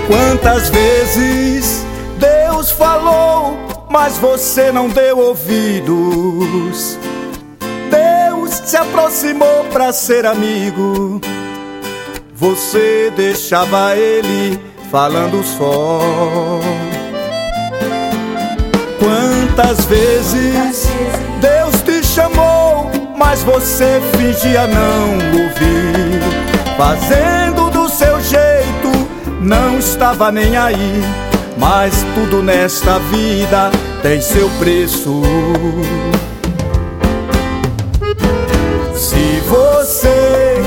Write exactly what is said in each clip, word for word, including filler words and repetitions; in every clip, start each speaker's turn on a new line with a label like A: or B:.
A: Quantas vezes Deus falou, mas você não deu ouvidos. Deus se aproximou pra ser amigo, você deixava Ele falando só. Quantas vezes Deus te chamou, mas você fingia não ouvir, fazendo do seu jeito, não estava nem aí. Mas tudo nesta vida tem seu preço. Se você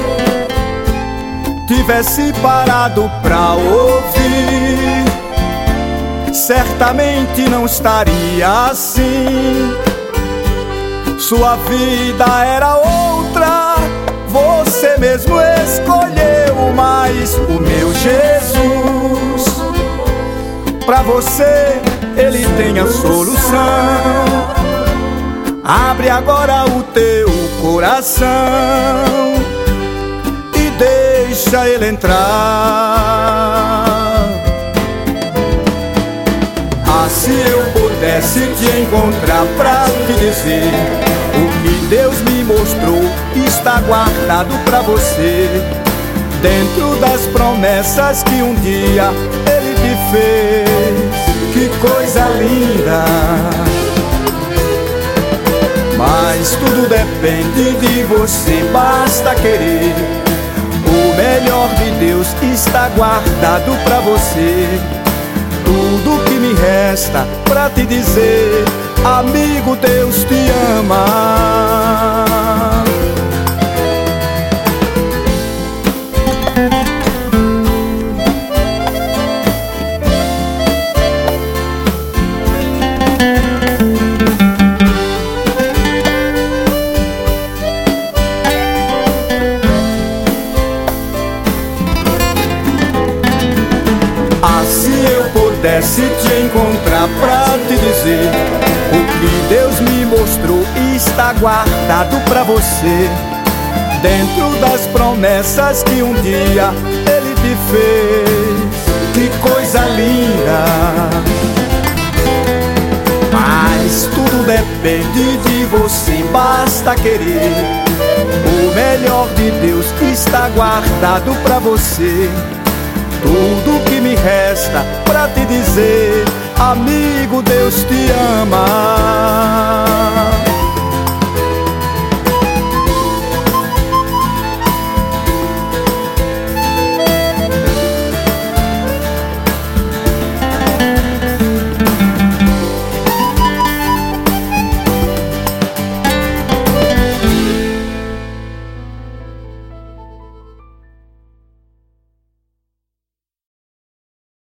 A: tivesse parado pra ouvir, certamente não estaria assim. Sua vida era outra, você mesmo escolheu. Mas o meu Jesus, pra você, Ele tem a solução. Abre agora o teu coração e deixa Ele entrar. Ah, se eu pudesse te encontrar pra te dizer o que Deus me mostrou está guardado pra você, dentro das promessas que um dia Ele te fez. Que coisa linda! Mas tudo depende de você, basta querer. O melhor de Deus está guardado pra você. Tudo que me resta pra te dizer, amigo, Deus te ama. Se te encontrar pra te dizer o que Deus me mostrou está guardado pra você, dentro das promessas que um dia Ele te fez. Que coisa linda! Mas tudo depende de você, basta querer. O melhor de Deus está guardado pra você. Tudo que me resta pra te dizer, amigo, Deus te ama.